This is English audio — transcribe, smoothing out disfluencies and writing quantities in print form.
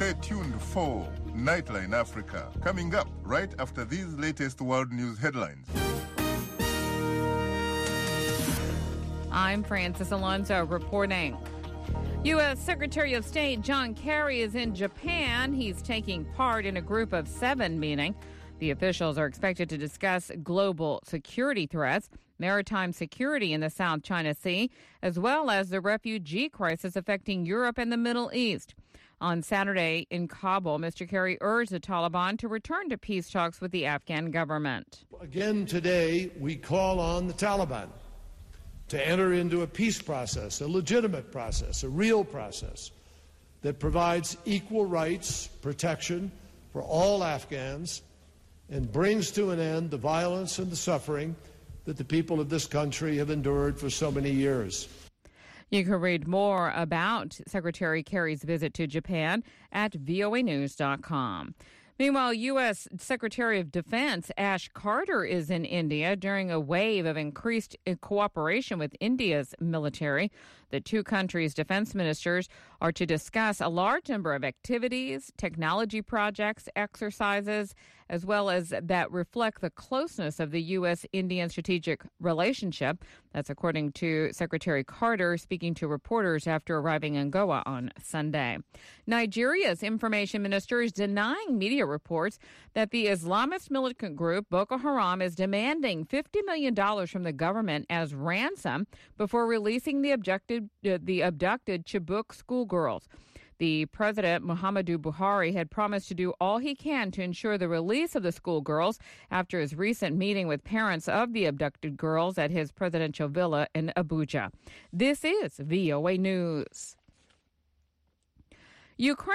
Stay tuned for Nightline Africa, coming up right after these latest world news headlines. I'm Francis Alonso reporting. U.S. Secretary of State John Kerry is in Japan. He's taking part in a Group of 7 meeting. The officials are expected to discuss global security threats, maritime security in the South China Sea, as well as the refugee crisis affecting Europe and the Middle East. On Saturday in Kabul, Mr. Kerry urged the Taliban to return to peace talks with the Afghan government. Again today, we call on the Taliban to enter into a peace process, a legitimate process, a real process that provides equal rights, protection for all Afghans, and brings to an end the violence and the suffering that the people of this country have endured for so many years. You can read more about Secretary Kerry's visit to Japan at voanews.com. Meanwhile, U.S. Secretary of Defense Ash Carter is in India during a wave of increased cooperation with India's military. The two countries' defense ministers are to discuss a large number of activities, technology projects, exercises, as well as that reflect the closeness of the U.S.-Indian strategic relationship. That's according to Secretary Carter speaking to reporters after arriving in Goa on Sunday. Nigeria's information minister is denying media reports that the Islamist militant group Boko Haram is demanding $50 million from the government as ransom before releasing the abducted Chibok schoolgirls. The president, Muhammadu Buhari, had promised to do all he can to ensure the release of the schoolgirls after his recent meeting with parents of the abducted girls at his presidential villa in Abuja. This is VOA News. Ukraine